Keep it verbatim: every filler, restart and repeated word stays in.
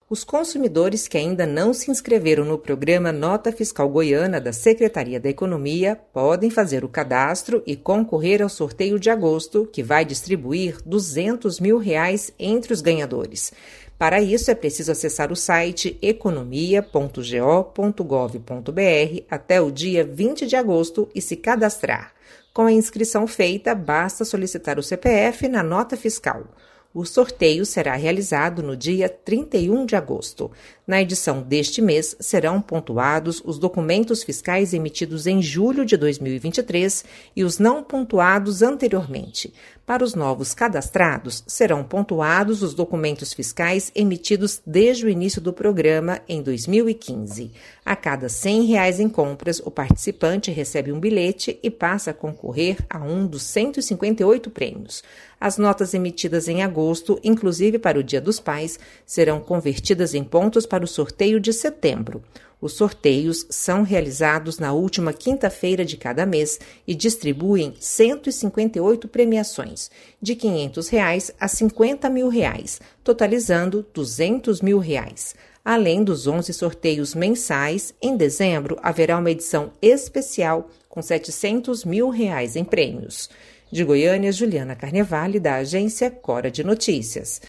Os consumidores que ainda não se inscreveram no programa Nota Fiscal Goiana da Secretaria da Economia podem fazer o cadastro e concorrer ao sorteio de agosto, que vai distribuir duzentos mil reais entre os ganhadores. Para isso, é preciso acessar o site economia ponto go ponto gov ponto br até o dia vinte de agosto e se cadastrar. Com a inscrição feita, basta solicitar o C P F na nota fiscal. O sorteio será realizado no dia trinta e um de agosto. Na edição deste mês, serão pontuados os documentos fiscais emitidos em julho de dois mil e vinte e três e os não pontuados anteriormente. Para os novos cadastrados, serão pontuados os documentos fiscais emitidos desde o início do programa em dois mil e quinze. A cada cem reais em compras, o participante recebe um bilhete e passa a concorrer a um dos cento e cinquenta e oito prêmios. As notas emitidas em agosto, inclusive para o Dia dos Pais, serão convertidas em pontos para o sorteio de setembro. Os sorteios são realizados na última quinta-feira de cada mês e distribuem cento e cinquenta e oito premiações, de quinhentos reais a cinquenta mil reais, totalizando duzentos mil reais. Além dos onze sorteios mensais, em dezembro haverá uma edição especial com setecentos mil reais em prêmios. De Goiânia, Juliana Carnevale, da agência Cora de Notícias.